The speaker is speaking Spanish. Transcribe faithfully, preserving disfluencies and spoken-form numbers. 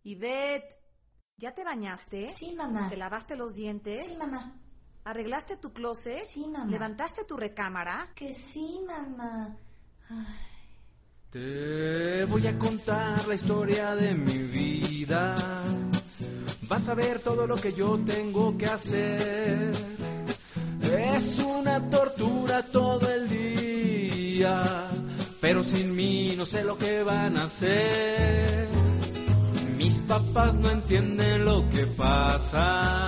Ivette, ¿ya te bañaste? Sí, mamá. ¿Te lavaste los dientes? Sí, mamá. ¿Arreglaste tu closet? Sí, mamá. ¿Levantaste tu recámara? Que sí, mamá. Ay. Te voy a contar la historia de mi vida. Vas a ver todo lo que yo tengo que hacer. Es una tortura todo el día, pero sin mí no sé lo que van a hacer. Mis papás no entienden lo que pasa.